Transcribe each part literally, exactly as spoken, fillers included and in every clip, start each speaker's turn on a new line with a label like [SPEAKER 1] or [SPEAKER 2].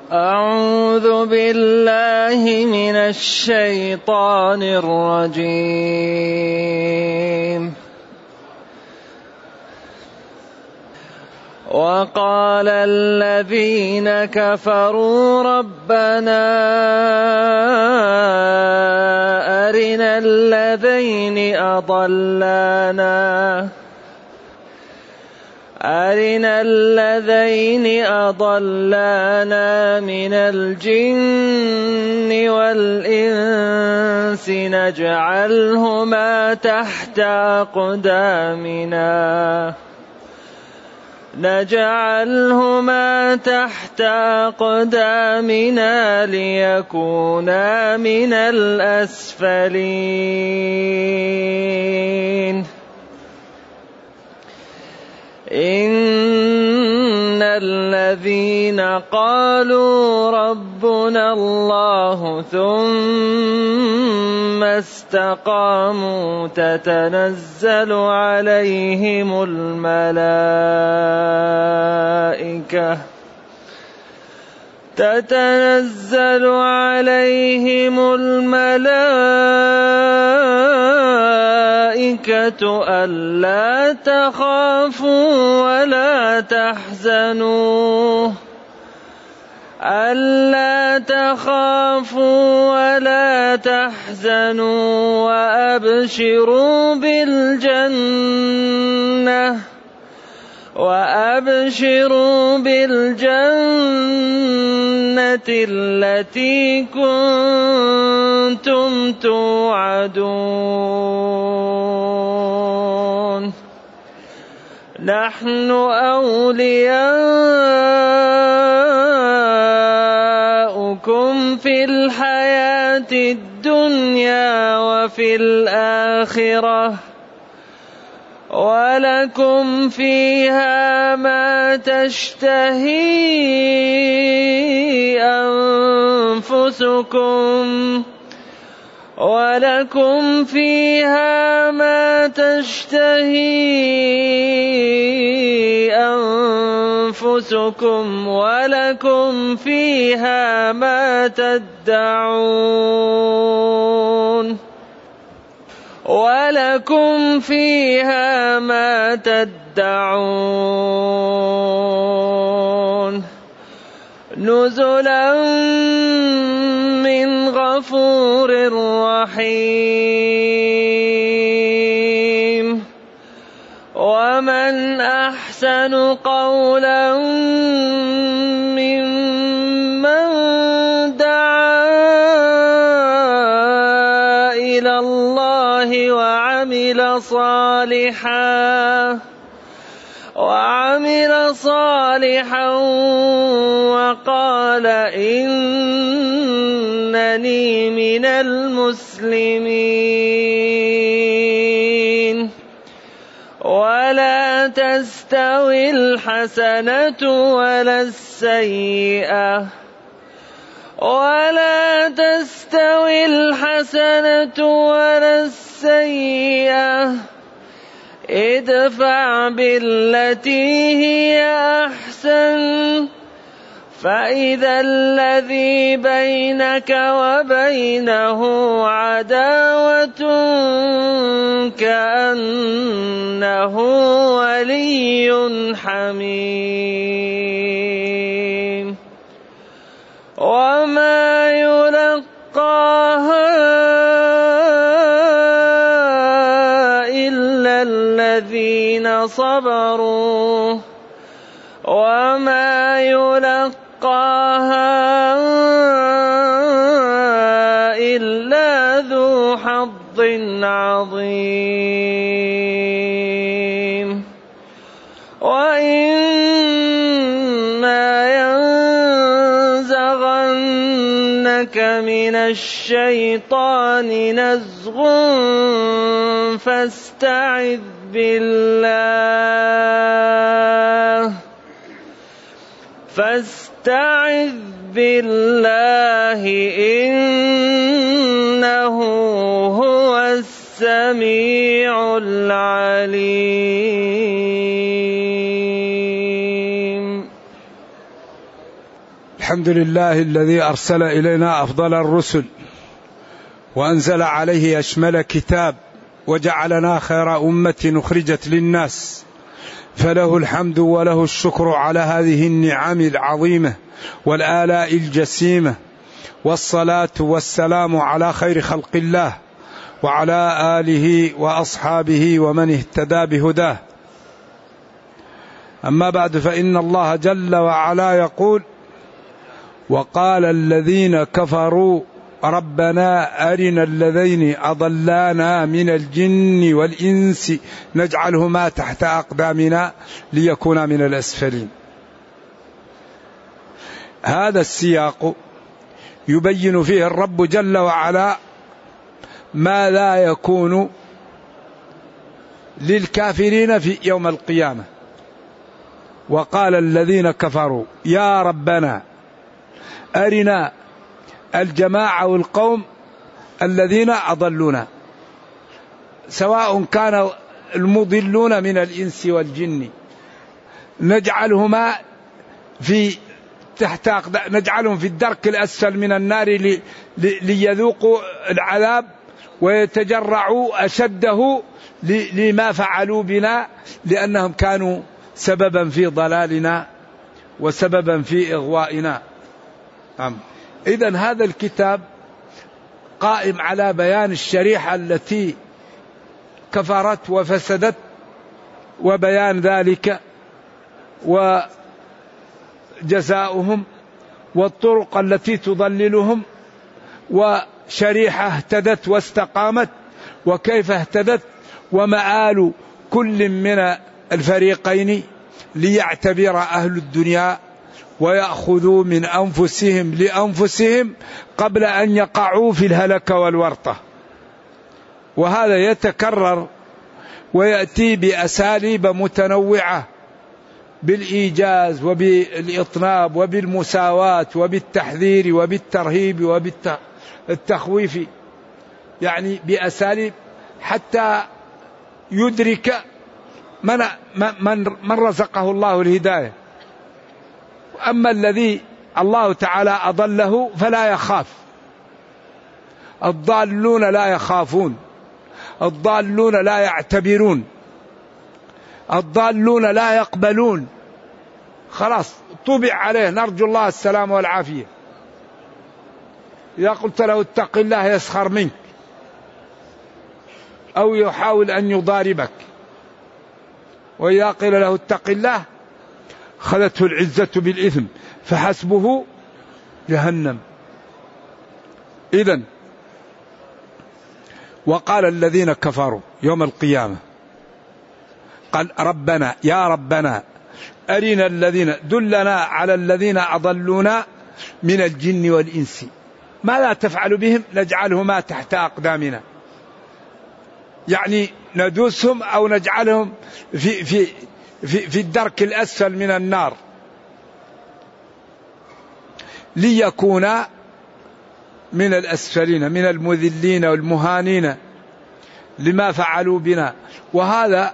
[SPEAKER 1] أعوذ بالله من الشيطان الرجيم. وقال الذين كفروا ربنا أرنا الذين أضلانا أرنا الذين أضلانا من الجن والإنس نجعلهما تحت أقدامنا نجعلهما تحت أقدامنا ليكونا من الأسفلين. إن الذين قالوا ربنا الله ثم استقاموا تتنزل عليهم الملائكة تتنزل عليهم الملائكة ألا تخافوا ولا تحزنوا ألا تخافوا ولا تحزنوا وأبشروا بالجنة وأبشروا بالجنة التي كنتم توعدون. نحن أولياؤكم في الحياة الدنيا وفي الآخرة ولكم فيها ما تشتهي أنفسكم ولكم فيها ما تشتهي أنفسكم ولكم فيها ما تدعون ولكم فيها ما تدعون نزلا من غفور رحيم. ومن أحسن قولا ممن دعا إلى الله وعمل صالحا وعمل صالحا وقال إنني من المسلمين. ولا تستوي الحسنة ولا السيئة ولا تستوي الحسنة ولا السيئة ادفع بالتي هي أحسن فإذا الذي بينك وبينه عداوة كأنه ولي حميم. وما يلقاها إلا الذين صبروا وما يلقاها إلا ذو حظ عظيم. وإما ينزغنك من الشيطان نزغ فاستعذ بالله فاستعذ بالله إنه هو السميع العليم.
[SPEAKER 2] الحمد لله الذي أرسل إلينا أفضل الرسل وأنزل عليه أشمل كتاب وجعلنا خير أمة أخرجت للناس، فله الحمد وله الشكر على هذه النعم العظيمة والآلاء الجسيمة، والصلاة والسلام على خير خلق الله وعلى آله وأصحابه ومن اهتدى بهداه. أما بعد، فإن الله جل وعلا يقول: وقال الذين كفروا ربنا أرنا الذين أضلانا من الجن والإنس نجعلهما تحت أقدامنا ليكونا من الأسفلين. هذا السياق يبين فيه الرب جل وعلا ما لا يكون للكافرين في يوم القيامة. وقال الذين كفروا يا ربنا أرنا الجماعة والقوم الذين أضلونا، سواء كان المضلون من الإنس والجن نجعلهما في تحت نجعلهم في الدرك الأسفل من النار لي ليذوقوا العذاب ويتجرعوا أشده لما فعلوا بنا، لأنهم كانوا سببا في ضلالنا وسببا في إغوائنا. إذن هذا الكتاب قائم على بيان الشريعة التي كفرت وفسدت وبيان ذلك وجزاؤهم والطرق التي تضللهم، وشريعة اهتدت واستقامت وكيف اهتدت، ومآل كل من الفريقين ليعتبر أهل الدنيا ويأخذوا من أنفسهم لأنفسهم قبل أن يقعوا في الهلكة والورطة. وهذا يتكرر ويأتي بأساليب متنوعة بالإيجاز وبالإطناب وبالمساواة وبالتحذير وبالترهيب وبالتخويف، يعني بأساليب حتى يدرك من, من, من رزقه الله الهداية. أما الذي الله تعالى أضله فلا يخاف، الضالون لا يخافون، الضالون لا يعتبرون، الضالون لا يقبلون، خلاص طبع عليه، نرجو الله السلام والعافية. إذا قلت له اتق الله يسخر منك أو يحاول أن يضاربك، وإذا قيل له اتق الله خذته العزة بالإثم فحسبه جهنم. إذن وقال الذين كفروا يوم القيامة، قال ربنا يا ربنا أرنا الذين دلنا على الذين أضلونا من الجن والإنس، ما لا تفعل بهم نجعلهما تحت أقدامنا، يعني ندوسهم أو نجعلهم في في في, في الدرك الأسفل من النار ليكونا من الأسفلين من المذلين والمهانين لما فعلوا بنا. وهذا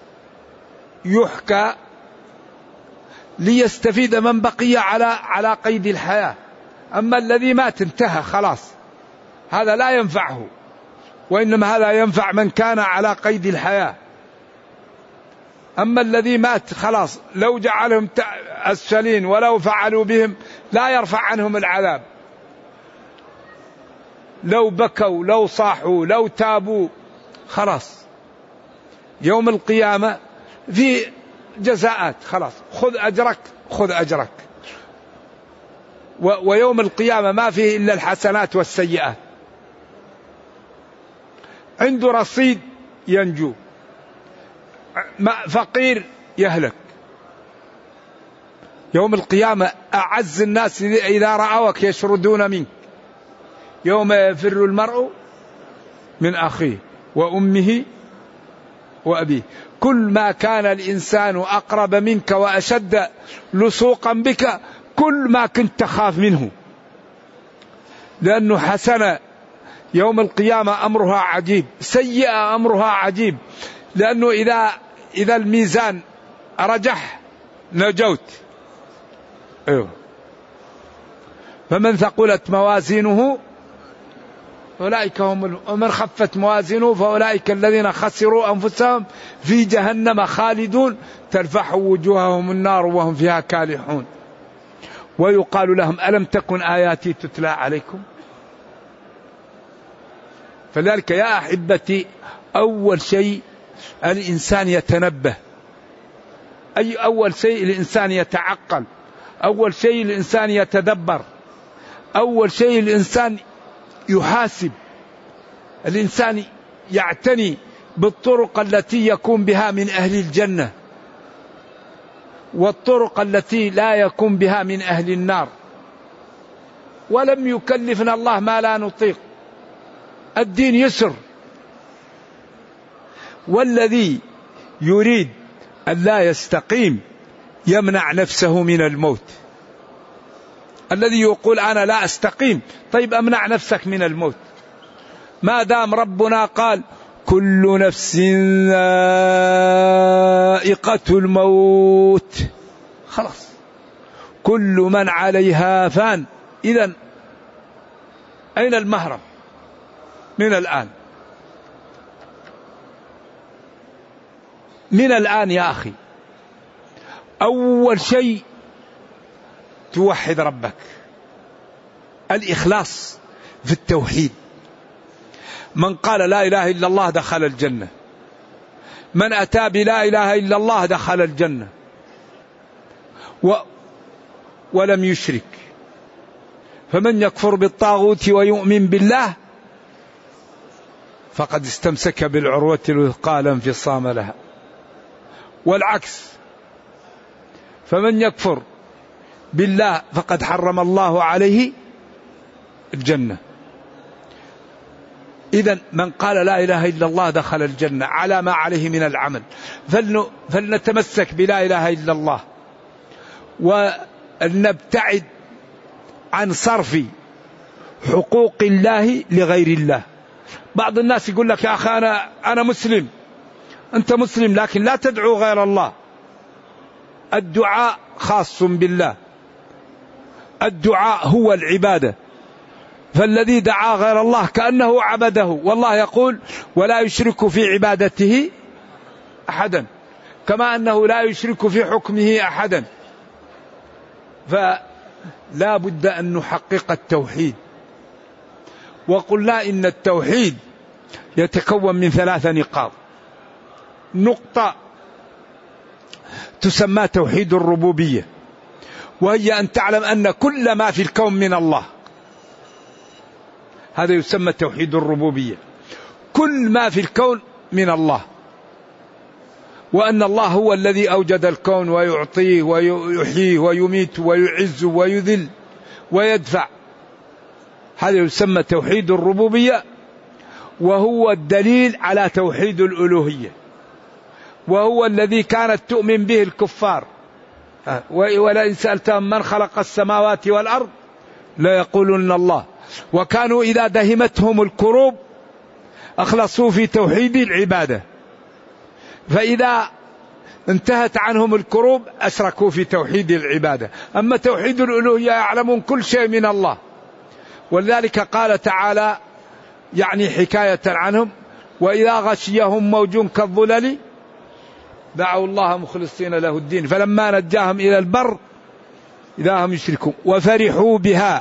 [SPEAKER 2] يحكى ليستفيد من بقي على على قيد الحياة. أما الذي مات انتهى خلاص، هذا لا ينفعه، وإنما هذا ينفع من كان على قيد الحياة. أما الذي مات خلاص لو جعلهم أسفلين ولو فعلوا بهم لا يرفع عنهم العذاب، لو بكوا لو صاحوا لو تابوا خلاص. يوم القيامة في جزاءات، خلاص خذ أجرك خذ أجرك. ويوم القيامة ما فيه إلا الحسنات والسيئات، عنده رصيد ينجو، فقير يهلك. يوم القيامة أعز الناس إذا رأوك يشردون منك، يوم يفر المرء من أخيه وأمه وأبيه، كل ما كان الإنسان أقرب منك وأشد لصوقا بك كل ما كنت تخاف منه، لأنه حسنة يوم القيامة أمرها عجيب، سيئة أمرها عجيب، لأنه إذا إذا الميزان رجح نجوت. أيوه. فمن ثقلت موازينه أولئك هم، ومن خفت موازينه فأولئك الذين خسروا أنفسهم في جهنم خالدون تلفح وجوههم النار وهم فيها كالحون. ويقال لهم ألم تكن آياتي تتلى عليكم. فذلك يا أحبتي أول شيء الإنسان يتنبه، أي أول شيء الإنسان يتعقل، أول شيء الإنسان يتدبر، أول شيء الإنسان يحاسب، الإنسان يعتني بالطرق التي يكون بها من أهل الجنة والطرق التي لا يكون بها من أهل النار. ولم يكلفنا الله ما لا نطيق، الدين يسر. والذي يريد أن لا يستقيم يمنع نفسه من الموت. الذي يقول أنا لا أستقيم، طيب أمنع نفسك من الموت. ما دام ربنا قال كل نفس ذائقة الموت، خلاص كل من عليها فان. إذن أين المهرب من الآن؟ من الآن يا أخي أول شيء توحد ربك، الإخلاص في التوحيد. من قال لا إله إلا الله دخل الجنة، من أتى بلا إله إلا الله دخل الجنة و ولم يشرك. فمن يكفر بالطاغوت ويؤمن بالله فقد استمسك بالعروة الوثقى لا انفصام لها. والعكس، فمن يكفر بالله فقد حرم الله عليه الجنة. إذن من قال لا إله إلا الله دخل الجنة على ما عليه من العمل. فلنتمسك بلا إله إلا الله ونبتعد عن صرف حقوق الله لغير الله. بعض الناس يقول لك يا أخي أنا, أنا مسلم. أنت مسلم لكن لا تدعو غير الله. الدعاء خاص بالله، الدعاء هو العبادة. فالذي دعا غير الله كأنه عبده، والله يقول ولا يشرك في عبادته أحدا، كما أنه لا يشرك في حكمه أحدا. فلا بد أن نحقق التوحيد. وقلنا إن التوحيد يتكون من ثلاث نقاط. نقطة تسمى توحيد الربوبية، وهي أن تعلم أن كل ما في الكون من الله، هذا يسمى توحيد الربوبية. كل ما في الكون من الله، وأن الله هو الذي أوجد الكون ويعطيه ويحييه ويميت ويعز ويذل ويدفع. هذا يسمى توحيد الربوبية، وهو الدليل على توحيد الألوهية، وهو الذي كانت تؤمن به الكفار. ولئن سألتهم من خلق السماوات والأرض لا يقولون الله. وكانوا إذا دهمتهم الكروب أخلصوا في توحيد العبادة، فإذا انتهت عنهم الكروب أشركوا في توحيد العبادة. أما توحيد الألوهية يعلمون كل شيء من الله. ولذلك قال تعالى يعني حكاية عنهم وإذا غشيهم موج كالظلل دعوا الله مخلصين له الدين فلما نجاهم إلى البر إذا هم يشركون وفرحوا بها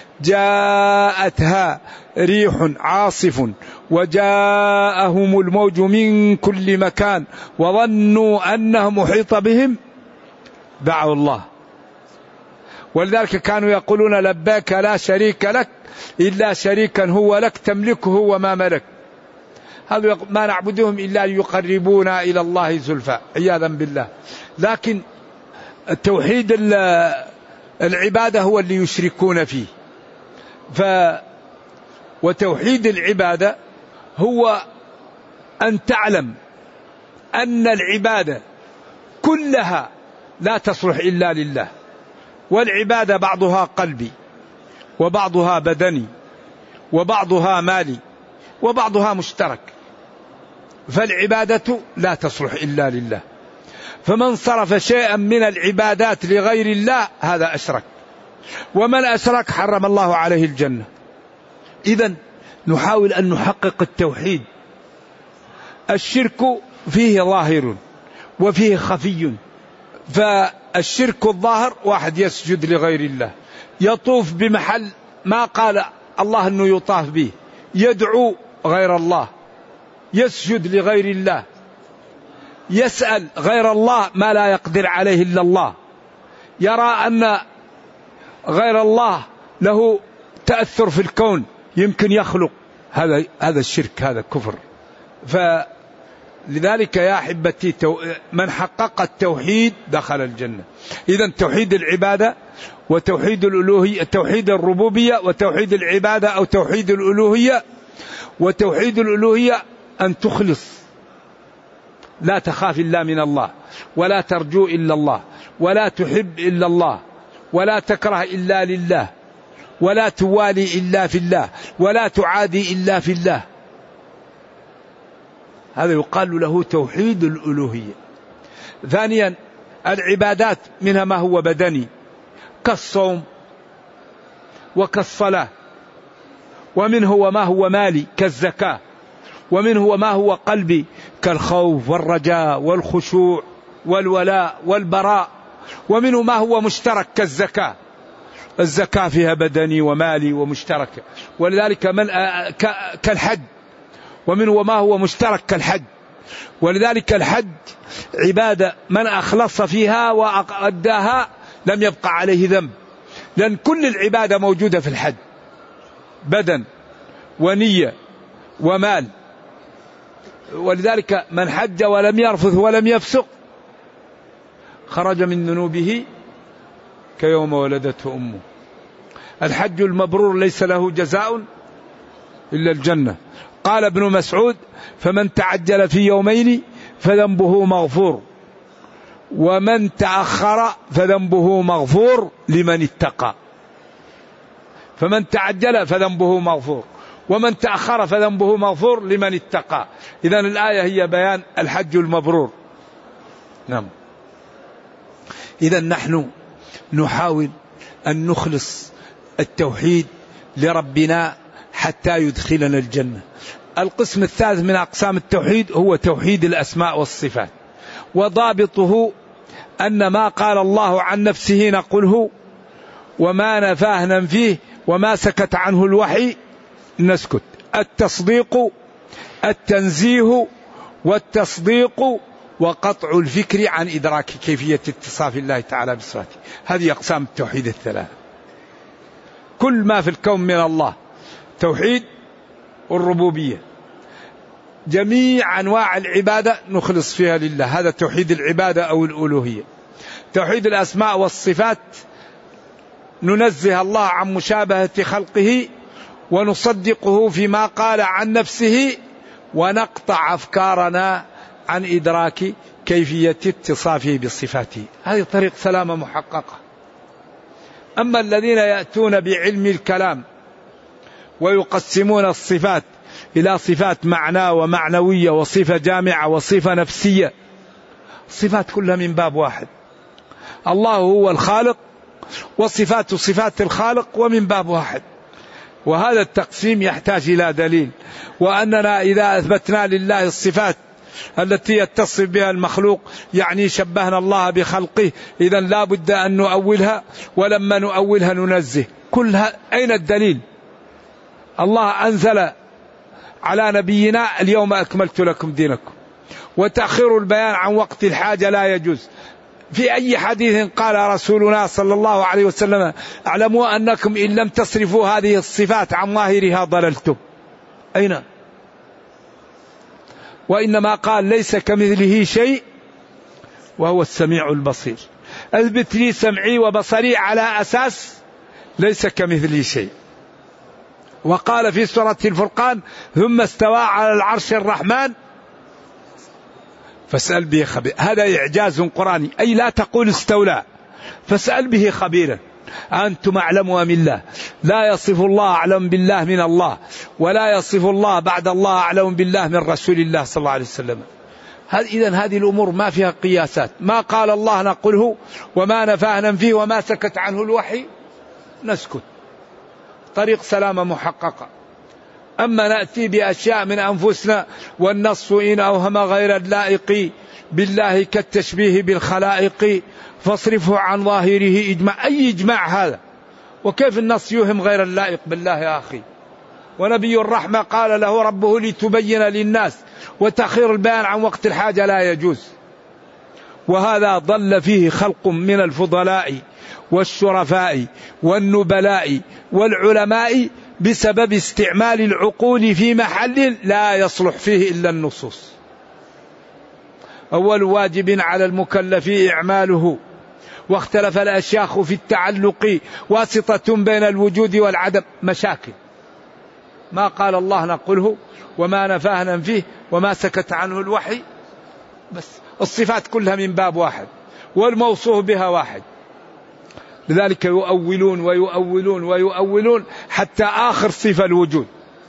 [SPEAKER 2] جاءتها ريح عاصف وجاءهم الموج من كل مكان وظنوا أنه محيط بهم دعوا الله. ولذلك كانوا يقولون لباك لا شريك لك إلا شريكا هو لك تملكه وما ملك. هذا ما نعبدهم إلا ليقربونا إلى الله زلفى عياذا بالله. لكن التوحيد العبادة هو اللي يشركون فيه. ف وتوحيد العبادة هو أن تعلم أن العبادة كلها لا تصلح إلا لله. والعبادة بعضها قلبي وبعضها بدني وبعضها مالي وبعضها مشترك. فالعبادة لا تصلح إلا لله. فمن صرف شيئا من العبادات لغير الله هذا أشرك. ومن أشرك حرم الله عليه الجنة. إذن نحاول أن نحقق التوحيد. الشرك فيه ظاهر وفيه خفي. فالشرك الظاهر واحد يسجد لغير الله، يطوف بمحل ما قال الله أنه يطاف به، يدعو غير الله، يسجد لغير الله، يسأل غير الله ما لا يقدر عليه إلا الله، يرى أن غير الله له تأثر في الكون يمكن يخلق. هذا هذا الشرك، هذا كفر. فلذلك يا أحبتي من حقق التوحيد دخل الجنة. إذن توحيد العبادة وتوحيد الألوهية، توحيد الربوبية وتوحيد العبادة أو توحيد الألوهية. وتوحيد الألوهية أن تخلص، لا تخاف إلا من الله، ولا ترجو إلا الله، ولا تحب إلا الله، ولا تكره إلا لله، ولا توالي إلا في الله، ولا تعادي إلا في الله. هذا يقال له توحيد الألوهية. ثانيا العبادات منها ما هو بدني كالصوم وكالصلاة، ومنه وما هو مالي كالزكاة، ومنه وما هو قلبي كالخوف والرجاء والخشوع والولاء والبراء، ومنه ما هو مشترك كالزكاة. الزكاة فيها بدني ومالي ومشترك، ولذلك من كالحج، ومنه وما هو مشترك كالحج. ولذلك الحج عبادة من أخلص فيها وأداها لم يبقى عليه ذنب، لأن كل العبادة موجودة في الحج، بدن ونية ومال. ولذلك من حج ولم يرفث ولم يفسق خرج من ذنوبه كيوم ولدته أمه. الحج المبرور ليس له جزاء إلا الجنة. قال ابن مسعود: فمن تعجل في يومين فذنبه مغفور، ومن تأخر فذنبه مغفور لمن اتقى. فمن تعجل فذنبه مغفور، ومن تأخر فذنبه مغفور لمن اتقى. إذن الآية هي بيان الحج المبرور. نعم. إذن نحن نحاول أن نخلص التوحيد لربنا حتى يدخلنا الجنة. القسم الثالث من أقسام التوحيد هو توحيد الأسماء والصفات، وضابطه أن ما قال الله عن نفسه نقوله، وما نفاه ننفيه، وما سكت عنه الوحي نسكت. التصديق، التنزيه والتصديق، وقطع الفكر عن إدراك كيفية اتصاف الله تعالى بصفاته. هذه أقسام التوحيد الثلاثة. كل ما في الكون من الله توحيد الربوبية، جميع أنواع العبادة نخلص فيها لله، هذا توحيد العبادة أو الألوهية. توحيد الأسماء والصفات ننزه الله عن مشابهة خلقه ونصدقه فيما قال عن نفسه، ونقطع أفكارنا عن إدراك كيفية اتصافه بصفاته. هذه طريق سلامة محققة. أما الذين يأتون بعلم الكلام ويقسمون الصفات إلى صفات معنى ومعنوية وصفة جامعة وصفة نفسية، الصفات كلها من باب واحد. الله هو الخالق وصفات صفات الخالق ومن باب واحد. وهذا التقسيم يحتاج إلى دليل، وأننا إذا أثبتنا لله الصفات التي يتصف بها المخلوق يعني شبهنا الله بخلقه، إذن لا بد أن نؤولها، ولما نؤولها ننزه. كلها أين الدليل؟ الله أنزل على نبينا: اليوم أكملت لكم دينكم. وتأخير البيان عن وقت الحاجة لا يجوز. في أي حديث قال رسولنا صلى الله عليه وسلم: اعلموا أنكم إن لم تصرفوا هذه الصفات عن ظاهرها ضللتم؟ أين؟ وإنما قال: ليس كمثله شيء وهو السميع البصير. أثبت لي سمعي وبصري على أساس ليس كمثله شيء. وقال في سورة الفرقان: ثم استوى على العرش الرحمن فاسأل به خبير. هذا إعجاز قرآني، أي لا تقول استولى، فاسأل به خبيرا. أنتم أعلم أم الله؟ لا يصف الله أعلم بالله من الله، ولا يصف الله بعد الله أعلم بالله من رسول الله صلى الله عليه وسلم. إذن هذه الأمور ما فيها قياسات. ما قال الله نقوله، وما نفاه ننفيه، وما سكت عنه الوحي نسكت، طريق سلامة محققة. أما نأتي بأشياء من أنفسنا، والنص إن أوهم غير اللائق بالله كالتشبيه بالخلائق فاصرفه عن ظاهره إجماع. أي إجماع هذا؟ وكيف النص يوهم غير اللائق بالله يا أخي؟ ونبي الرحمة قال له ربه لتبين للناس، وتأخير البيان عن وقت الحاجة لا يجوز. وهذا ضل فيه خلق من الفضلاء والشرفاء والنبلاء والعلماء بسبب استعمال العقول في محل لا يصلح فيه إلا النصوص. أول واجب على المكلف إعماله، واختلف الأشياخ في التعلق واسطة بين الوجود والعدم. مشاكل، ما قال الله نقوله، وما نفاه ننفيه، وما سكت عنه الوحي، بس الصفات كلها من باب واحد، والموصوف بها واحد. لذلك يؤولون ويؤولون ويؤولون حتى آخر صفة الوجود.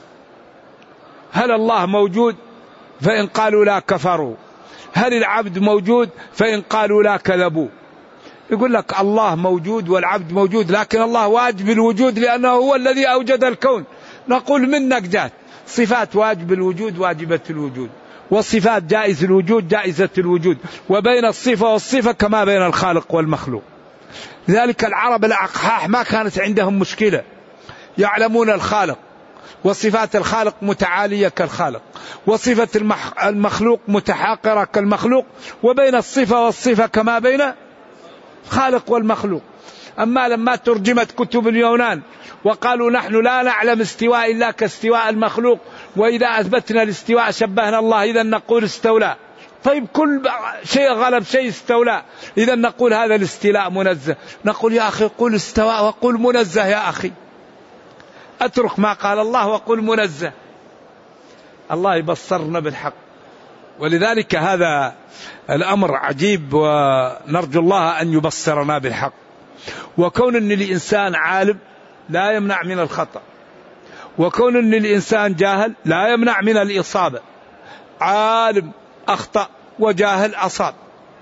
[SPEAKER 2] هل الله موجود؟ فإن قالوا لا كفروا. هل العبد موجود؟ فإن قالوا لا كذبوا. يقول لك الله موجود والعبد موجود، لكن الله واجب الوجود لأنه هو الذي أوجد الكون. نقول منك جات صفات واجب الوجود واجبة الوجود، والصفات جائز الوجود جائزة الوجود، وبين الصفة والصفة كما بين الخالق والمخلوق. لذلك العرب الأقحاح ما كانت عندهم مشكلة، يعلمون الخالق، وصفات الخالق متعالية كالخالق، وصفة المخلوق متحاقرة كالمخلوق، وبين الصفة والصفة كما بين الخالق والمخلوق. أما لما ترجمت كتب اليونان وقالوا نحن لا نعلم استواء إلا كاستواء المخلوق، وإذا أثبتنا الاستواء شبهنا الله، إذا نقول استولى. طيب كل شيء غلب شيء استولى، إذا نقول هذا الاستيلاء منزه. نقول يا أخي قل استواء وقل منزه يا أخي، أترك ما قال الله وقل منزه. الله يبصرنا بالحق. ولذلك هذا الأمر عجيب، ونرجو الله أن يبصرنا بالحق. وكون أن الإنسان عالم لا يمنع من الخطأ، وكون أن الإنسان جاهل لا يمنع من الإصابة. عالم أخطأ وجاهل أصاب.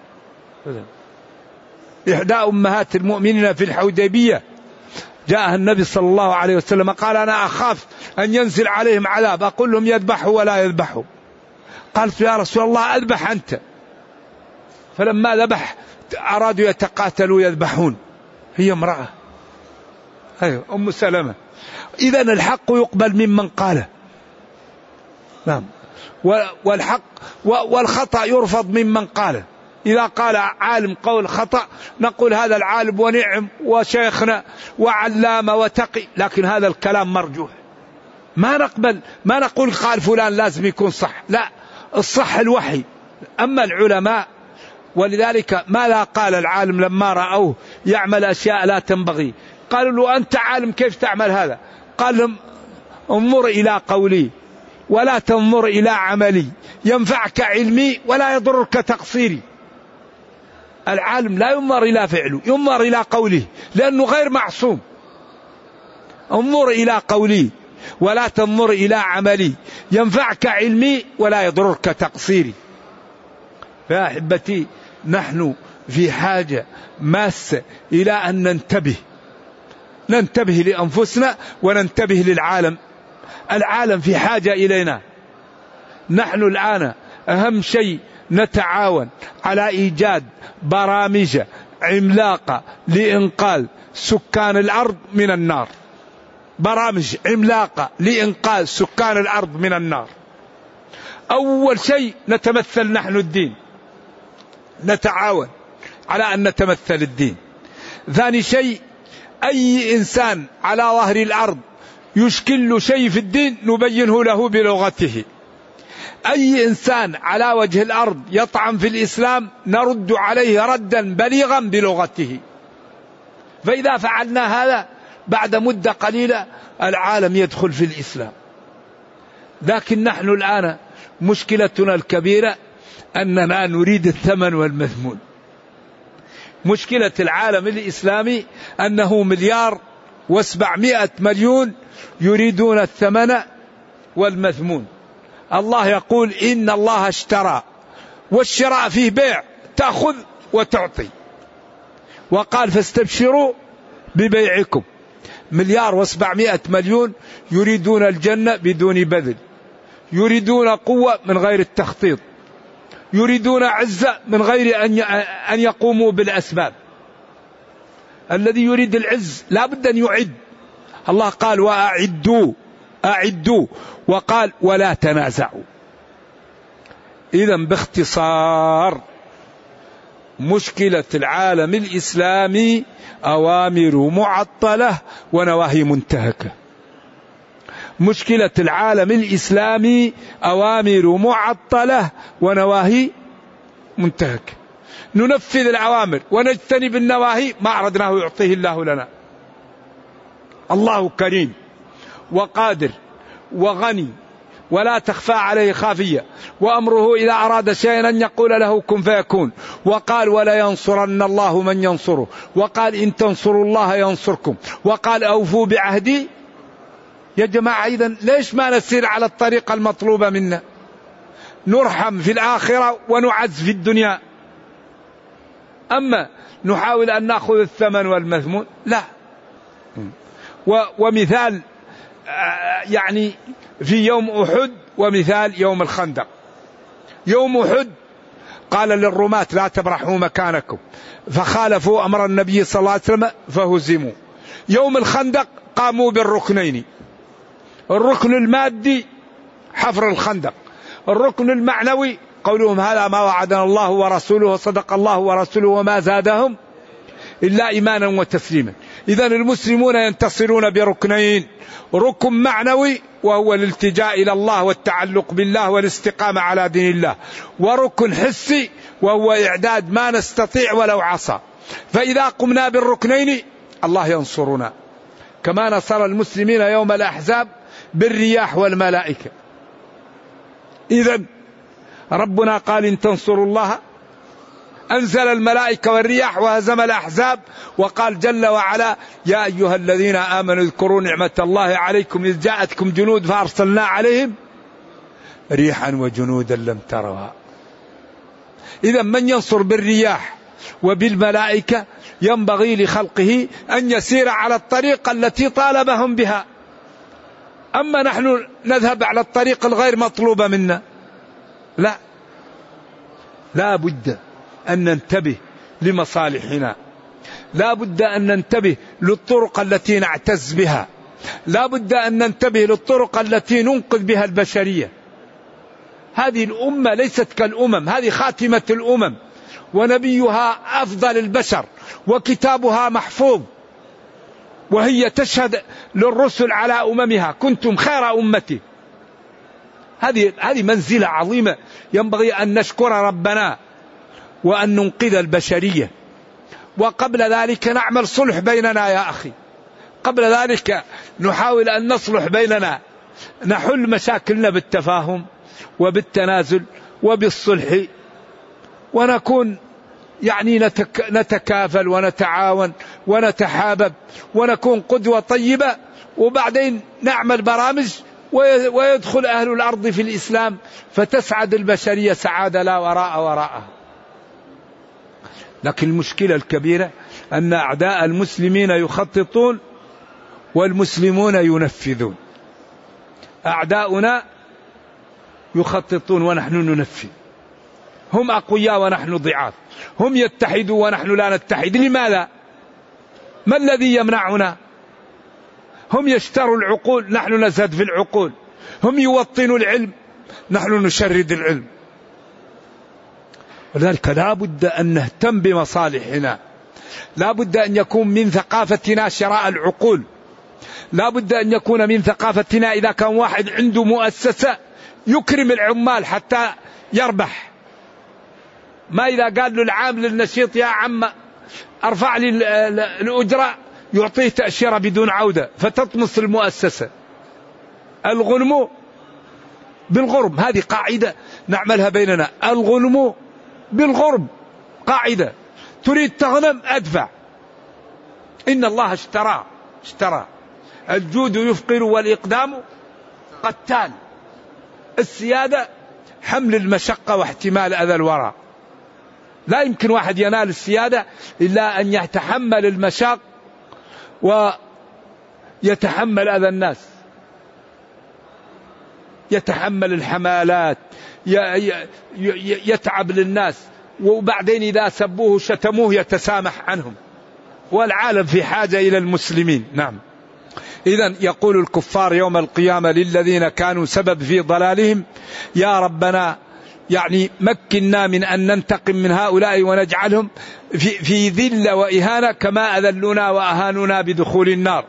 [SPEAKER 2] إحدى أمهات المؤمنين في الحديبية جاء النبي صلى الله عليه وسلم قال أنا أخاف أن ينزل عليهم عذاب، أقول لهم يذبحوا ولا يذبحوا. قالت يا رسول الله أذبح أنت. فلما ذبح أرادوا يتقاتلوا يذبحون. هي امرأة، أيوة أم سلمة. إذن الحق يقبل ممن قاله، نعم، والحق والخطأ يرفض ممن قاله. إذا قال عالم قول خطأ نقول هذا العالم ونعم وشيخنا وعلامة وتقي، لكن هذا الكلام مرجوح، ما نقبل، ما نقول قال فلان لازم يكون صح، لا، الصح الوحي. أما العلماء، ولذلك ماذا قال العالم لما رأوه يعمل أشياء لا تنبغي؟ قالوا له أنت عالم كيف تعمل هذا؟ قال لهم انظر إلى قولي ولا تنظر إلى عملي، ينفعك علمي ولا يضرك تقصيري. العالم لا ينظر إلى فعله، ينظر إلى قوله لأنه غير معصوم. انظر إلى قولي ولا تنظر إلى عملي، ينفعك علمي ولا يضرك تقصيري. فيا أحبتي، نحن في حاجة ماسة إلى أن ننتبه، ننتبه لأنفسنا وننتبه للعالم. العالم في حاجة إلينا. نحن الآن أهم شيء نتعاون على إيجاد برامج عملاقة لإنقاذ سكان الأرض من النار، برامج عملاقة لإنقاذ سكان الأرض من النار. أول شيء نتمثل نحن الدين، نتعاون على أن نتمثل الدين. ثاني شيء، أي إنسان على ظهر الأرض يشكل له شيء في الدين نبينه له بلغته. أي إنسان على وجه الأرض يطعن في الإسلام نرد عليه ردا بليغا بلغته. فإذا فعلنا هذا بعد مدة قليلة العالم يدخل في الإسلام. لكن نحن الآن مشكلتنا الكبيرة أننا نريد الثمن والمثمون. مشكلة العالم الإسلامي أنه مليار وسبعمائة مليون يريدون الثمن والمثمون. الله يقول إن الله اشترى، والشراء فيه بيع، تأخذ وتعطي. وقال فاستبشروا ببيعكم. مليار وسبعمائة مليون يريدون الجنة بدون بذل، يريدون قوة من غير التخطيط، يريدون عزة من غير أن يقوموا بالأسباب. الذي يريد العز لا بد أن يعد. الله قال وأعدوا أعدوا، وقال ولا تنازعوا. إذن باختصار مشكلة العالم الإسلامي أوامر معطلة ونواهي منتهكة. مشكلة العالم الإسلامي أوامر معطلة ونواهي منتهكة. ننفذ الأوامر ونجتنب النواهي ما أردناه يعطيه الله لنا. الله كريم وقادر وغني ولا تخفى عليه خافية، وأمره إذا أراد شيئا أن يقول له كن فيكون. وقال ولا ينصرن الله من ينصره، وقال إن تنصروا الله ينصركم، وقال أوفوا بعهدي. يا جماعة إذن ليش ما نسير على الطريقة المطلوبة منا؟ نرحم في الآخرة ونعز في الدنيا، أما نحاول أن نأخذ الثمن والمثمون لا. ومثال يعني في يوم أحد ومثال يوم الخندق. يوم أحد قال للرماة لا تبرحوا مكانكم، فخالفوا أمر النبي صلى الله عليه وسلم فهزموا. يوم الخندق قاموا بالركنين، الركن المادي حفر الخندق، الركن المعنوي قولهم هذا ما وعدنا الله ورسوله وصدق الله ورسوله وما زادهم إلا إيمانا وتسليما. إذن المسلمون ينتصرون بركنين، ركن معنوي وهو الالتجاء إلى الله والتعلق بالله والاستقامة على دين الله، وركن حسي وهو إعداد ما نستطيع ولو عصى. فإذا قمنا بالركنين الله ينصرنا كما نصر المسلمين يوم الأحزاب بالرياح والملائكة. إذن ربنا قال إن تنصروا الله أنزل الملائكة والرياح وهزم الأحزاب، وقال جل وعلا يا أيها الذين آمنوا اذكروا نعمة الله عليكم إذ جاءتكم جنود فأرسلنا عليهم ريحا وجنودا لم تروها. إذا من ينصر بالرياح وبالملائكة ينبغي لخلقه أن يسير على الطريقة التي طالبهم بها. أما نحن نذهب على الطريق الغير مطلوبة منا لا. لا بد أن ننتبه لمصالحنا، لا بد أن ننتبه للطرق التي نعتز بها، لا بد أن ننتبه للطرق التي ننقذ بها البشرية. هذه الأمة ليست كالأمم، هذه خاتمة الأمم ونبيها أفضل البشر وكتابها محفوظ، وهي تشهد للرسل على أممها كنتم خير أمتي. هذه هذه منزلة عظيمة ينبغي أن نشكر ربنا وأن ننقذ البشرية. وقبل ذلك نعمل صلح بيننا يا أخي، قبل ذلك نحاول أن نصلح بيننا، نحل مشاكلنا بالتفاهم وبالتنازل وبالصلح، ونكون يعني نتك نتكافل ونتعاون ونتحابب ونكون قدوة طيبة، وبعدين نعمل برامج ويدخل أهل الأرض في الإسلام فتسعد البشرية سعادة لا وراء وراءها. لكن المشكلة الكبيرة أن أعداء المسلمين يخططون والمسلمون ينفذون. أعداؤنا يخططون ونحن ننفذ، هم أقوياء ونحن ضعاف، هم يتحدوا ونحن لا نتحد. لماذا؟ ما الذي يمنعنا؟ هم يشتروا العقول نحن نزهد في العقول، هم يوطنوا العلم نحن نشرد العلم. ولذلك لا بد أن نهتم بمصالحنا، لا بد أن يكون من ثقافتنا شراء العقول، لا بد أن يكون من ثقافتنا إذا كان واحد عنده مؤسسة يكرم العمال حتى يربح، ما إذا قال له العامل النشيط يا عم أرفع لي الأجرة يعطيه تأشيرة بدون عودة فتطمس المؤسسة. الغنم بالغرب، هذه قاعدة نعملها بيننا، الغنم بالغرب قاعدة، تريد تغنم أدفع. إن الله اشترى اشترى الجود يفقر والإقدام قتال. السيادة حمل المشقة واحتمال أذى الورى، لا يمكن واحد ينال السيادة إلا أن يتحمل المشاق يتحمل أذى الناس، يتحمل الحمالات، يتعب للناس، وبعدين إذا سبوه شتموه يتسامح عنهم، والعالم في حاجة إلى المسلمين. نعم. إذن يقول الكفار يوم القيامة للذين كانوا سبب في ضلالهم: يا ربنا يعني مكننا من أن ننتقم من هؤلاء ونجعلهم في, في ذل وإهانة كما أذلونا وأهانونا بدخول النار.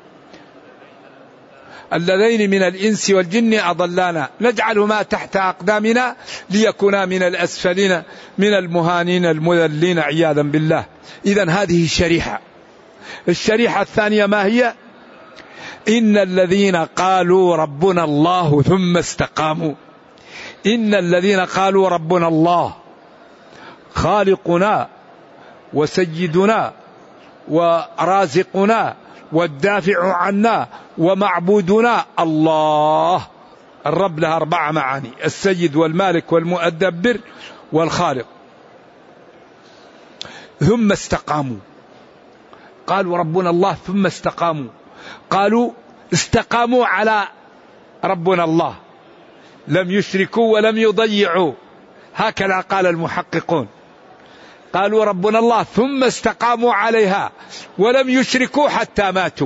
[SPEAKER 2] اللذين من الإنس والجن أضلانا نجعلهما تحت أقدامنا ليكونا من الأسفلين من المهانين المذلين عياذا بالله. إذن هذه شريحة. الشريحة الثانية ما هي؟ إن الذين قالوا ربنا الله ثم استقاموا. إن الذين قالوا ربنا الله خالقنا وسيدنا ورازقنا والدافع عنا ومعبودنا الله. الرب لها أربع معاني: السيد والمالك والمؤدبر والخالق. ثم استقاموا، قالوا ربنا الله ثم استقاموا، قالوا استقاموا على ربنا الله، لم يشركوا ولم يضيعوا، هكذا قال المحققون. قالوا ربنا الله ثم استقاموا عليها ولم يشركوا حتى ماتوا.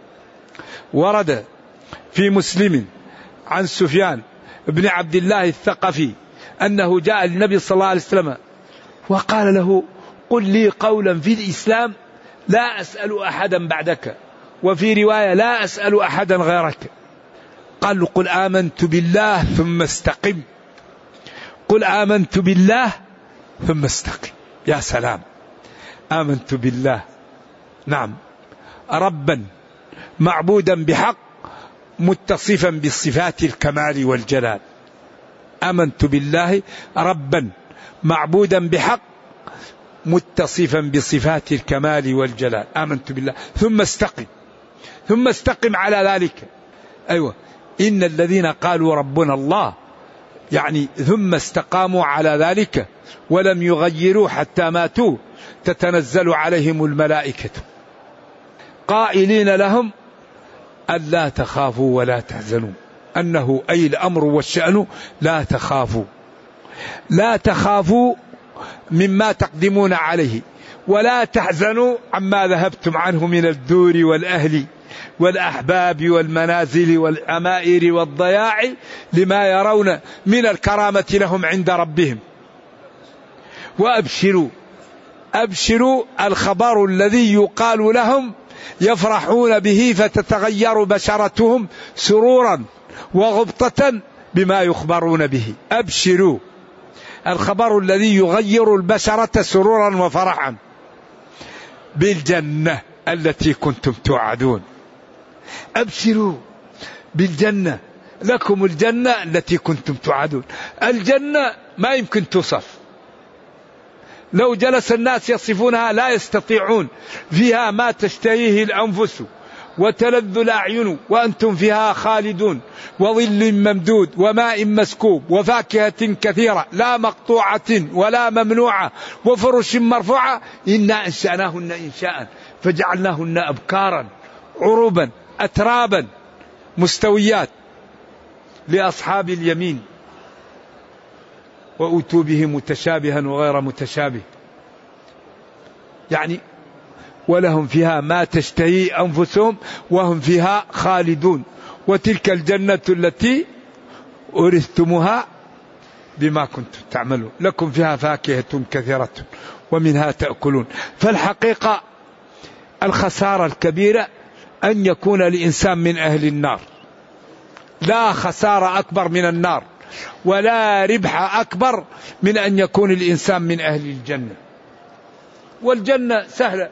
[SPEAKER 2] ورد في مسلم عن سفيان بن عبد الله الثقفي أنه جاء للنبي صلى الله عليه وسلم وقال له: قل لي قولا في الإسلام لا أسأل أحدا بعدك، وفي رواية لا أسأل أحدا غيرك. قال له: قل آمنت بالله ثم استقم. قل آمنت بالله ثم استقم. يا سلام، آمنت بالله، نعم، ربا معبودا بحق متصفا بصفات الكمال والجلال. آمنت بالله ربا معبودا بحق متصفا بصفات الكمال والجلال. آمنت بالله ثم استقم. ثم استقم على ذلك. أيوة، إن الذين قالوا ربنا الله يعني ثم استقاموا على ذلك ولم يغيروا حتى ماتوا تتنزل عليهم الملائكة قائلين لهم ألا تخافوا ولا تحزنوا، أنه أي الأمر والشأن لا تخافوا. لا تخافوا مما تقدمون عليه، ولا تحزنوا عما ذهبتم عنه من الدور والأهل والأحباب والمنازل والأمائر والضياع لما يرون من الكرامة لهم عند ربهم. وأبشروا، أبشروا الخبر الذي يقال لهم يفرحون به فتتغير بشرتهم سرورا وغبطة بما يخبرون به. أبشروا الخبر الذي يغير البشرة سرورا وفرحا بالجنة التي كنتم توعدون. أبشروا بالجنة، لكم الجنة التي كنتم توعدون. الجنة ما يمكن توصف، لو جلس الناس يصفونها لا يستطيعون. فيها ما تشتهيه الأنفس وتلذ الأعين وأنتم فيها خالدون، وظل ممدود وماء مسكوب وفاكهة كثيرة لا مقطوعة ولا ممنوعة وفرش مرفوعة. إنا أنشأناهن إنشاء فجعلناهن أبكارا عروبا أترابا مستويات لأصحاب اليمين وأتوا به متشابها وغير متشابه. يعني ولهم فيها ما تشتهي أنفسهم وهم فيها خالدون. وتلك الجنة التي أورثتموها بما كنتم تعملون، لكم فيها فاكهة كثيرة ومنها تأكلون. فالحقيقة الخسارة الكبيرة أن يكون الإنسان من أهل النار. لا خسارة أكبر من النار، ولا ربح أكبر من أن يكون الإنسان من أهل الجنة. والجنة سهلة،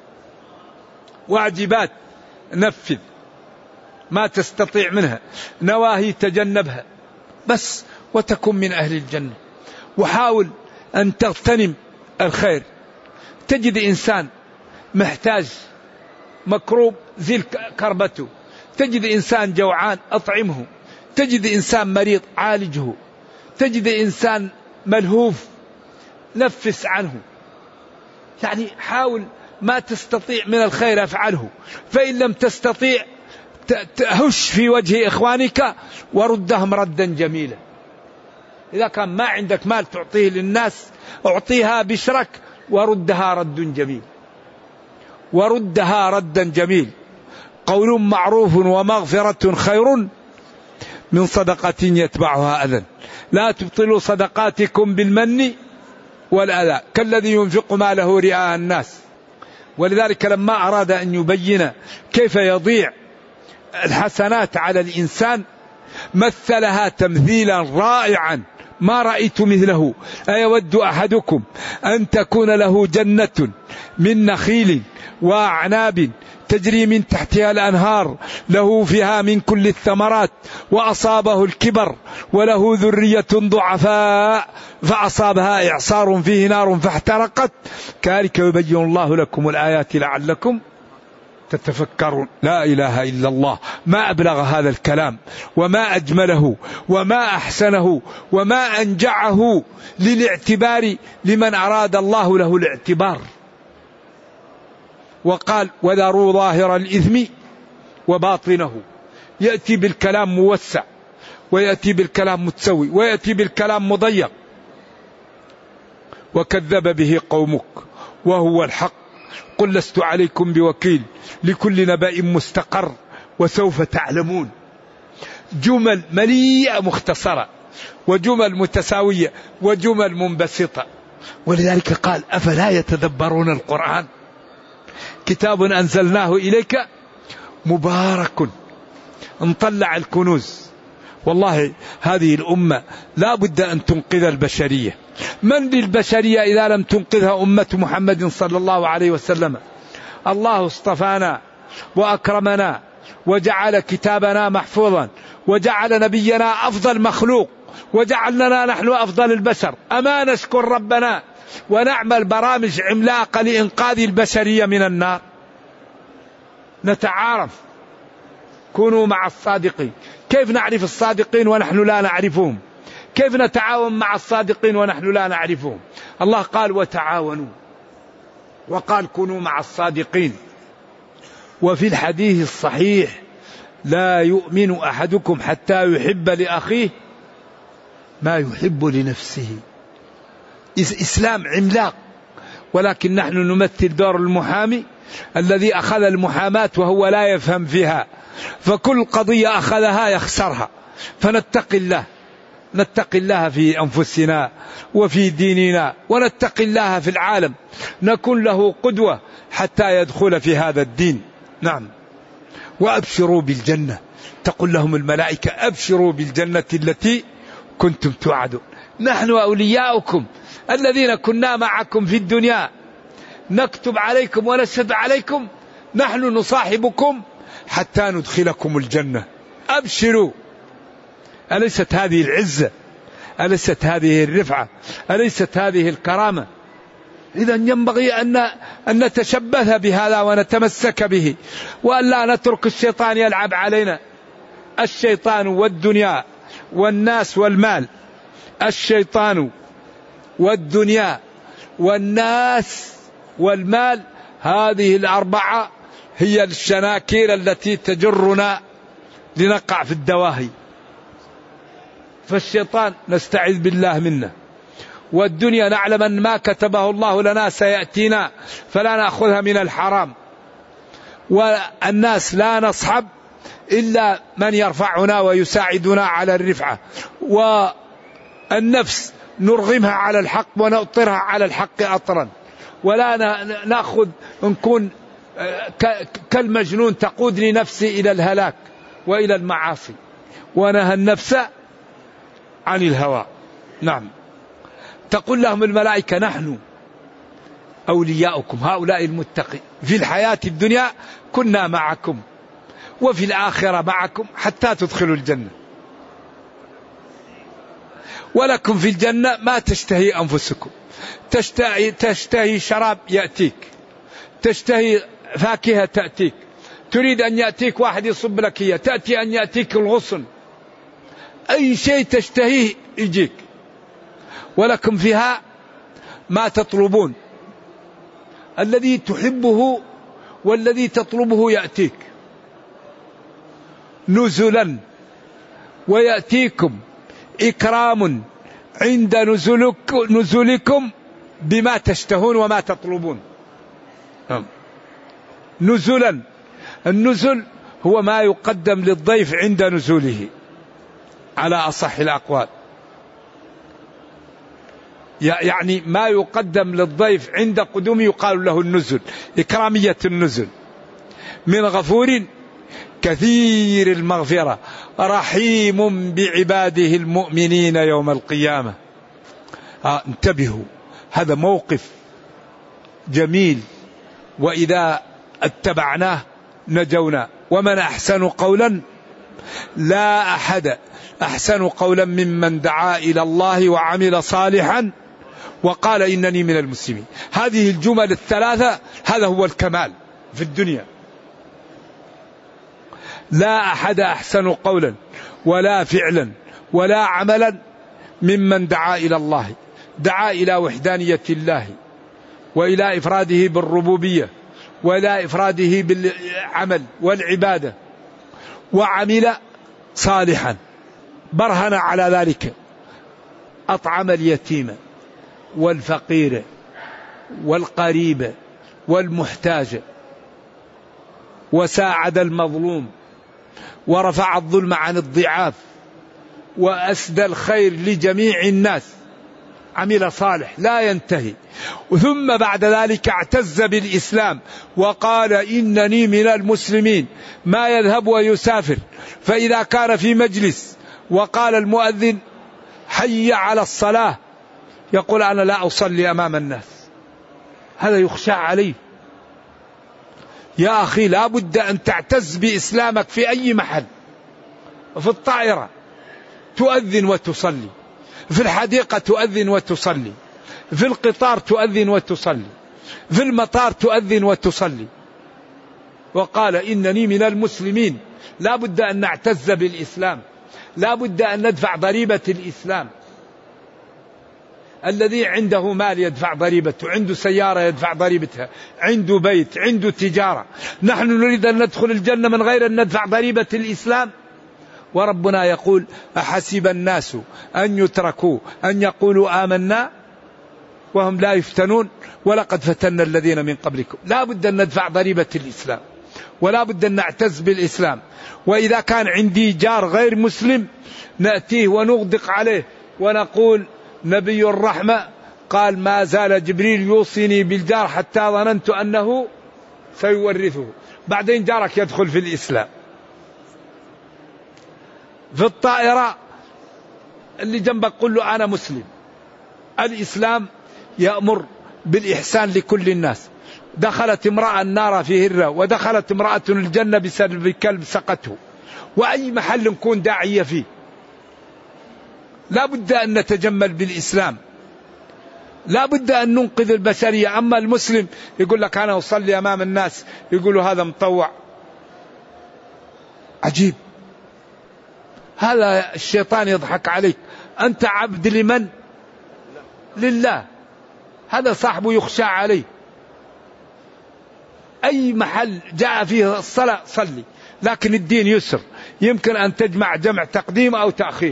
[SPEAKER 2] واجبات نفذ ما تستطيع منها، نواهي تجنبها بس، وتكون من أهل الجنة. وحاول أن تغتنم الخير. تجد إنسان محتاج مكروب زل كربته، تجد إنسان جوعان أطعمه، تجد إنسان مريض عالجه، تجد إنسان ملهوف نفس عنه. يعني حاول ما تستطيع من الخير افعله، فإن لم تستطيع تهش في وجه إخوانك وردهم ردا جميلا. إذا كان ما عندك مال تعطيه للناس أعطيها بشرك وردها رد جميل، وردها ردا جميل. قول معروف ومغفرة خير من صدقة يتبعها أذى. لا تبطلوا صدقاتكم بالمن والأذى كالذي ينفق ماله رئاء الناس. ولذلك لما أراد أن يبين كيف يضيع الحسنات على الإنسان مثلها تمثيلا رائعا ما رأيت مثله. أيود أحدكم أن تكون له جنة من نخيل وأعناب تجري من تحتها الأنهار له فيها من كل الثمرات وأصابه الكبر وله ذرية ضعفاء فأصابها إعصار فيه نار فاحترقت كذلك يبين الله لكم الآيات لعلكم تتفكرون. لا إله إلا الله. ما أبلغ هذا الكلام وما أجمله وما أحسنه وما أنجعه للاعتبار لمن أراد الله له الاعتبار. وقال وذروا ظاهر الإثم وباطنه. يأتي بالكلام موسع ويأتي بالكلام متسوي ويأتي بالكلام مضيق. وكذب به قومك وهو الحق قل لست عليكم بوكيل لكل نبأ مستقر وسوف تعلمون. جمل مليئة مختصرة وجمل متساوية وجمل منبسطة. ولذلك قال أفلا يتدبرون القرآن كتاب أنزلناه إليك مبارك. نطلع الكنوز. والله هذه الأمة لا بد أن تنقذ البشرية. من للبشرية إذا لم تنقذها أمة محمد صلى الله عليه وسلم؟ الله اصطفانا وأكرمنا وجعل كتابنا محفوظا وجعل نبينا أفضل مخلوق وجعلنا نحن أفضل البشر. أما نشكر ربنا ونعمل برامج عملاقة لإنقاذ البشرية من النار؟ نتعارف كونوا مع الصادقين. كيف نعرف الصادقين ونحن لا نعرفهم؟ كيف نتعاون مع الصادقين ونحن لا نعرفهم؟ الله قال وتعاونوا وقال كونوا مع الصادقين. وفي الحديث الصحيح لا يؤمن أحدكم حتى يحب لأخيه ما يحب لنفسه. إسلام عملاق. ولكن نحن نمثل دور المحامي الذي أخذ المحاماة وهو لا يفهم فيها، فكل قضية أخذها يخسرها. فنتقي الله، نتقي الله في أنفسنا وفي ديننا ونتقي الله في العالم، نكون له قدوة حتى يدخل في هذا الدين. نعم. وأبشروا بالجنة. تقول لهم الملائكة أبشروا بالجنة التي كنتم توعدون. نحن أولياؤكم الذين كنا معكم في الدنيا نكتب عليكم ونشهد عليكم، نحن نصاحبكم حتى ندخلكم الجنة. أبشروا. أليست هذه العزة؟ أليست هذه الرفعة؟ أليست هذه الكرامة؟ إذا ينبغي أن أن نتشبث بهذا ونتمسك به وأن لا نترك الشيطان يلعب علينا. الشيطان والدنيا والناس والمال. الشيطان والدنيا والناس والمال، هذه الأربعة هي الشناكير التي تجرنا لنقع في الدواهي. فالشيطان نستعيذ بالله منه، والدنيا نعلم أن ما كتبه الله لنا سيأتينا فلا نأخذها من الحرام، والناس لا نصحب إلا من يرفعنا ويساعدنا على الرفعة، والنفس نرغمها على الحق ونؤطرها على الحق أطرا، ولا نأخذ نكون كالمجنون تقود لنفسي إلى الهلاك وإلى المعاصي. ونهى النفس عن الهوى. نعم. تقول لهم الملائكة نحن أولياؤكم هؤلاء المتقين في الحياة الدنيا كنا معكم وفي الآخرة معكم حتى تدخلوا الجنة، ولكم في الجنة ما تشتهي أنفسكم. تشتهي, تشتهي شراب يأتيك، تشتهي فاكهة تأتيك، تريد أن يأتيك واحد يصب لك هي، تأتي أن يأتيك الغصن، أي شيء تشتهيه يجيك. ولكم فيها ما تطلبون، الذي تحبه والذي تطلبه يأتيك. نزلا ويأتيكم إكرام عند نزلك نزلكم بما تشتهون وما تطلبون. نزلا، النزل هو ما يقدم للضيف عند نزوله على أصح الأقوال، يعني ما يقدم للضيف عند قدومه يقال له النزل، إكرامية النزل. من غفور كثير المغفرة رحيم بعباده المؤمنين يوم القيامة. آه انتبهوا، هذا موقف جميل، وإذا اتبعناه نجونا. ومن أحسن قولا، لا أحد أحسن قولا ممن دعا إلى الله وعمل صالحا وقال إنني من المسلمين. هذه الجمل الثلاثة هذا هو الكمال في الدنيا. لا أحد أحسن قولا ولا فعلا ولا عملا ممن دعا إلى الله، دعا إلى وحدانية الله وإلى إفراده بالربوبية وإلى إفراده بالعمل والعبادة، وعمل صالحا برهن على ذلك، أطعم اليتيم والفقير والقريب والمحتاج، وساعد المظلوم، ورفع الظلم عن الضعاف، وأسدى الخير لجميع الناس. عمل صالح لا ينتهي. ثم بعد ذلك اعتز بالإسلام وقال إنني من المسلمين، ما يذهب ويسافر، فإذا كان في مجلس وقال المؤذن حي على الصلاة يقول أنا لا أصلي أمام الناس، هذا يخشى عليه. يا أخي لا بد أن تعتز بإسلامك في أي محل. في الطائرة تؤذن وتصلي، في الحديقة تؤذن وتصلي، في القطار تؤذن وتصلي، في المطار تؤذن وتصلي. وقال إنني من المسلمين. لا بد أن نعتز بالإسلام، لا بد أن ندفع ضريبة الإسلام. الذي عنده مال يدفع ضريبته، عنده سيارة يدفع ضريبتها، عنده بيت، عنده تجارة. نحن نريد أن ندخل الجنة من غير أن ندفع ضريبة الإسلام. وربنا يقول أحسب الناس أن يتركوا أن يقولوا آمنا وهم لا يفتنون ولقد فتنا الذين من قبلكم. لا بد أن ندفع ضريبة الإسلام، ولا بد أن نعتز بالإسلام. وإذا كان عندي جار غير مسلم نأتيه ونغدق عليه ونقول نبي الرحمة قال ما زال جبريل يوصيني بالجار حتى ظننت أنه سيورثه. بعدين جارك يدخل في الإسلام. في الطائرة اللي جنبك قل له أنا مسلم. الإسلام يأمر بالإحسان لكل الناس. دخلت امرأة النار في هرة، ودخلت امرأة الجنة بسبب كلب سقته. وأي محل نكون داعية فيه لا بد أن نتجمل بالإسلام، لا بد أن ننقذ البشرية. أما المسلم يقول لك أنا أصلي أمام الناس، يقولوا هذا مطوع. عجيب، هذا الشيطان يضحك عليك. أنت عبد لمن؟ لله. هذا صاحبه يخشى عليه. أي محل جاء فيه الصلاة صلي، لكن الدين يسر، يمكن أن تجمع جمع تقديم أو تأخير.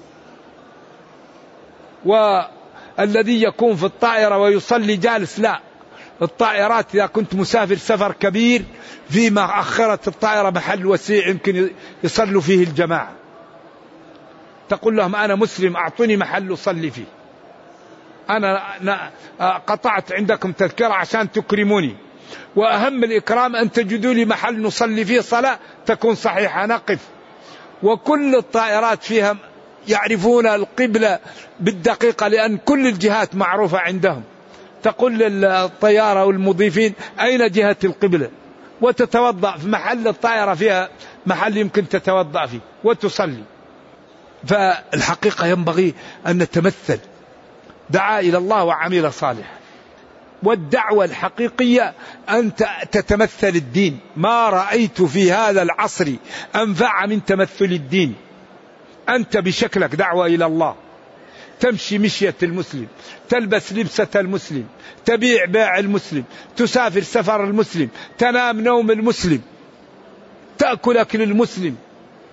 [SPEAKER 2] والذي يكون في الطائرة ويصلي جالس لا. الطائرات إذا كنت مسافر سفر كبير في مؤخرة الطائرة محل وسيع يمكن يصلوا فيه الجماعة، تقول لهم أنا مسلم أعطوني محل أصلي فيه، أنا قطعت عندكم تذكرة عشان تكرموني، وأهم الإكرام أن تجدوا لي محل نصلي فيه صلاة تكون صحيحة نقف. وكل الطائرات فيها يعرفون القبلة بالدقيقة لأن كل الجهات معروفة عندهم. تقول للطيارة والمضيفين أين جهة القبلة، وتتوضأ في محل الطائرة فيها محل يمكن تتوضأ فيه وتصلي. فالحقيقة ينبغي أن نتمثل. دعا إلى الله وعمل صالحا. والدعوة الحقيقية أن تتمثل الدين. ما رأيت في هذا العصر أنفع من تمثل الدين. أنت بشكلك دعوة إلى الله، تمشي مشية المسلم، تلبس لبسة المسلم، تبيع بيع المسلم، تسافر سفر المسلم، تنام نوم المسلم، تأكل أكل المسلم.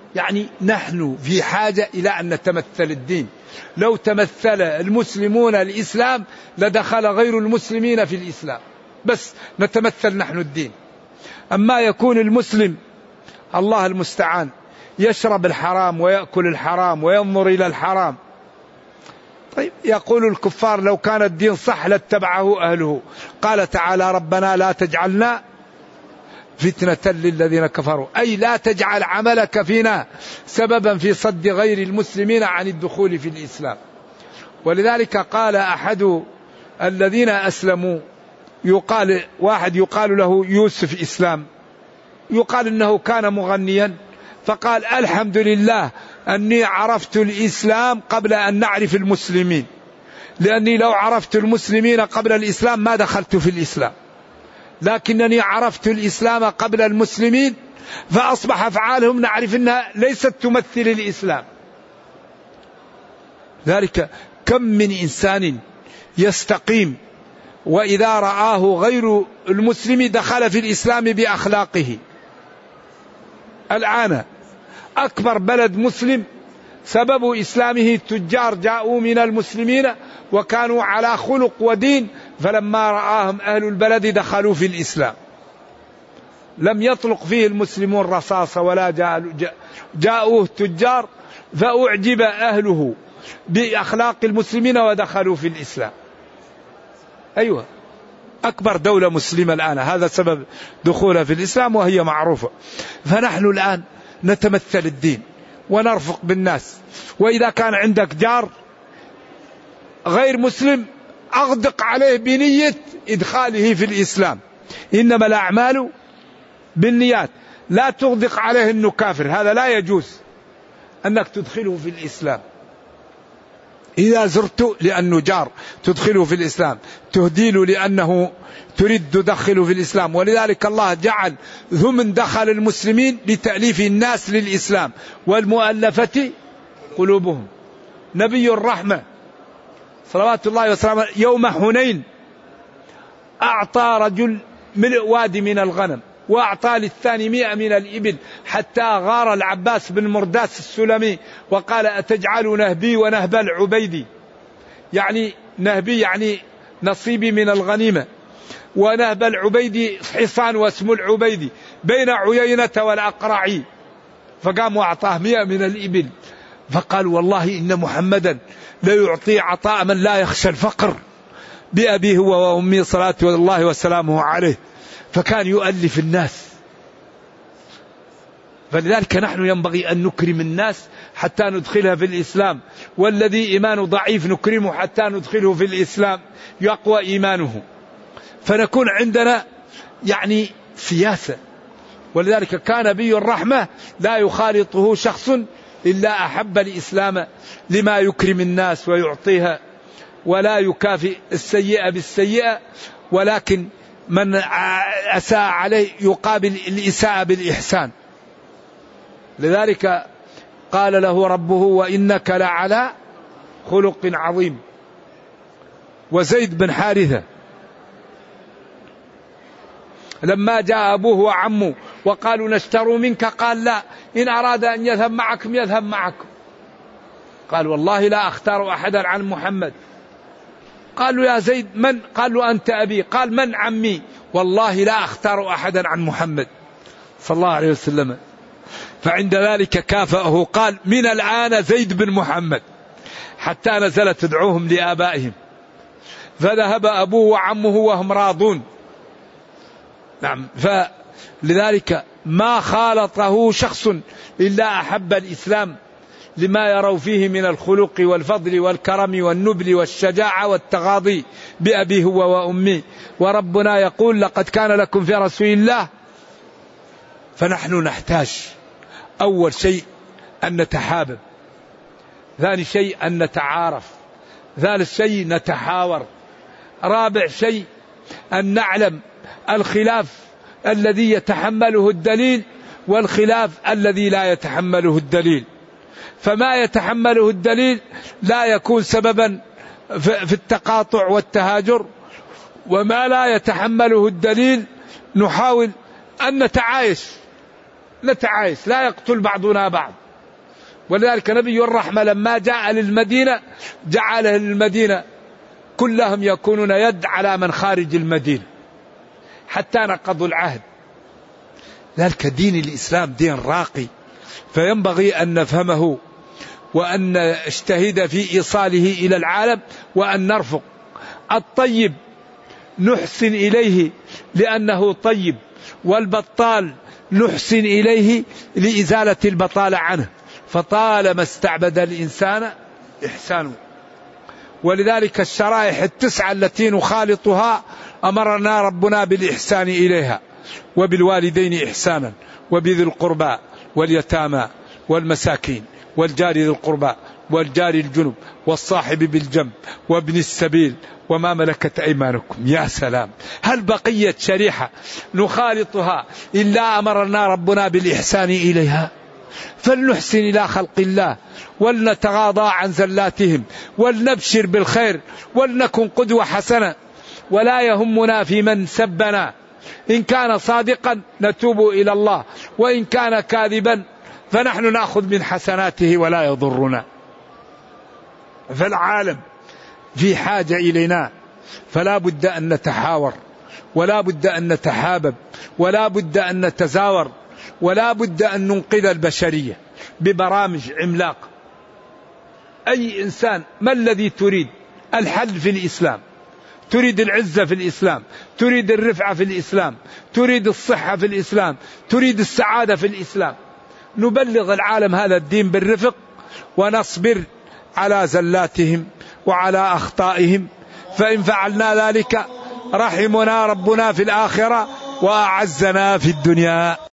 [SPEAKER 2] يعني نحن في حاجة إلى أن نتمثل الدين. لو تمثل المسلمون الإسلام لدخل غير المسلمين في الإسلام، بس نتمثل نحن الدين. أما يكون المسلم الله المستعان يشرب الحرام ويأكل الحرام وينظر إلى الحرام، طيب يقول الكفار لو كان الدين صح لاتبعه أهله. قال تعالى ربنا لا تجعلنا فتنة للذين كفروا، أي لا تجعل عملك فينا سببا في صد غير المسلمين عن الدخول في الإسلام. ولذلك قال أحد الذين أسلموا، يقال واحد يقال له يوسف إسلام، يقال إنه كان مغنيا، فقال الحمد لله أني عرفت الإسلام قبل أن نعرف المسلمين، لأني لو عرفت المسلمين قبل الإسلام ما دخلت في الإسلام، لكنني عرفت الإسلام قبل المسلمين فأصبح أفعالهم نعرف أنها ليست تمثل الإسلام. ذلك كم من إنسان يستقيم وإذا رآه غير المسلم دخل في الإسلام بأخلاقه. الآن أكبر بلد مسلم سبب إسلامه التجار جاءوا من المسلمين وكانوا على خلق ودين، فلما رآهم أهل البلد دخلوا في الإسلام. لم يطلق فيه المسلمون رصاصة ولا جاءوه التجار فأعجب أهله بأخلاق المسلمين ودخلوا في الإسلام. أيوة أكبر دولة مسلمة الآن هذا سبب دخولها في الإسلام وهي معروفة. فنحن الآن نتمثل الدين ونرفق بالناس، وإذا كان عندك جار غير مسلم أغدق عليه بنية إدخاله في الإسلام، إنما الأعمال بالنيات، لا تغدق عليه أنه كافر، هذا لا يجوز أنك تدخله في الإسلام. إذا زرت لأنه جار تدخله في الإسلام، تهديله لأنه تريد تدخله في الإسلام. ولذلك الله جعل ثمن دخل المسلمين لتأليف الناس للإسلام والمؤلفة قلوبهم. نبي الرحمة صلوات الله وسلامه يوم حنين أعطى رجل من وادي من الغنم وأعطى للثاني مئة من الإبل، حتى غار العباس بن مرداس السلمي وقال أتجعل نهبي ونهب العبيدي، يعني نهبي يعني نصيبي من الغنيمة، ونهب العبيدي حصان واسم العبيدي بين عيينة والأقرعي، فقام وأعطاه مئة من الإبل. فقال والله إن محمدا لا يعطي عطاء من لا يخشى الفقر بأبيه هو وأمي صلاة الله وسلامه عليه. فكان يؤلف الناس. فلذلك نحن ينبغي أن نكرم الناس حتى ندخلها في الإسلام، والذي إيمانه ضعيف نكرمه حتى ندخله في الإسلام يقوى إيمانه، فنكون عندنا يعني سياسة. ولذلك كان نبي الرحمة لا يخالطه شخص إلا أحب الإسلام لما يكرم الناس ويعطيها، ولا يكافئ السيئة بالسيئة، ولكن من أساء عليه يقابل الإساءة بالإحسان. لذلك قال له ربه وإنك لعلى خلق عظيم. وزيد بن حارثة لما جاء أبوه وعمه وقالوا نشتروا منك قال لا، إن أراد أن يذهب معكم يذهب معكم. قال والله لا أختار أحدا عن محمد. قالوا يا زيد من؟ قالوا أنت أبي. قال من عمي؟ والله لا أختار أحدا عن محمد صلى الله عليه وسلم. فعند ذلك كافأه قال من الآن زيد بن محمد، حتى نزل تدعوهم لآبائهم. فذهب أبوه وعمه وهم راضون. نعم. فلذلك ما خالطه شخص إلا أحب الإسلام لما يروا فيه من الخلق والفضل والكرم والنبل والشجاعة والتغاضي بأبيه هو وأمي. وربنا يقول لقد كان لكم في رسول الله. فنحن نحتاج أول شيء أن نتحابب، ثاني شيء أن نتعارف، ثالث شيء نتحاور، رابع شيء أن نعلم الخلاف الذي يتحمله الدليل والخلاف الذي لا يتحمله الدليل. فما يتحمله الدليل لا يكون سببا في التقاطع والتهاجر، وما لا يتحمله الدليل نحاول أن نتعايش. نتعايش، لا يقتل بعضنا بعض. ولذلك نبي الرحمة لما جاء للمدينة جعل المدينة كلهم يكونون يد على من خارج المدينة حتى نقضوا العهد. ذلك دين الإسلام دين راقي، فينبغي أن نفهمه وأن نجتهد في إيصاله إلى العالم، وأن نرفق الطيب نحسن إليه لأنه طيب، والبطال نحسن إليه لإزالة البطالة عنه، فطالما استعبد الإنسان إحسانه. ولذلك الشرائح التسعة التي نخالطها أمرنا ربنا بالإحسان إليها، وبالوالدين إحسانا، وبذي القربى واليتامى والمساكين والجار ذي القربى والجار الجنب والصاحب بالجنب وابن السبيل وما ملكت أيمانكم. يا سلام، هل بقية شريحة نخالطها إلا أمرنا ربنا بالإحسان إليها؟ فلنحسن إلى خلق الله، ولنتغاضى عن زلاتهم، ولنبشر بالخير، ولنكن قدوة حسنة. ولا يهمنا في من سبنا، إن كان صادقا نتوب إلى الله، وإن كان كاذبا فنحن نأخذ من حسناته ولا يضرنا. فالعالم في حاجة إلينا، فلا بد أن نتحاور، ولا بد أن نتحابب، ولا بد أن نتزاور، ولا بد أن ننقذ البشرية ببرامج عملاقة. أي إنسان ما الذي تريد؟ الحل في الإسلام، تريد العزة في الإسلام، تريد الرفعة في الإسلام، تريد الصحة في الإسلام، تريد السعادة في الإسلام. نبلغ العالم هذا الدين بالرفق، ونصبر على زلاتهم وعلى أخطائهم، فإن فعلنا ذلك رحمنا ربنا في الآخرة وأعزنا في الدنيا.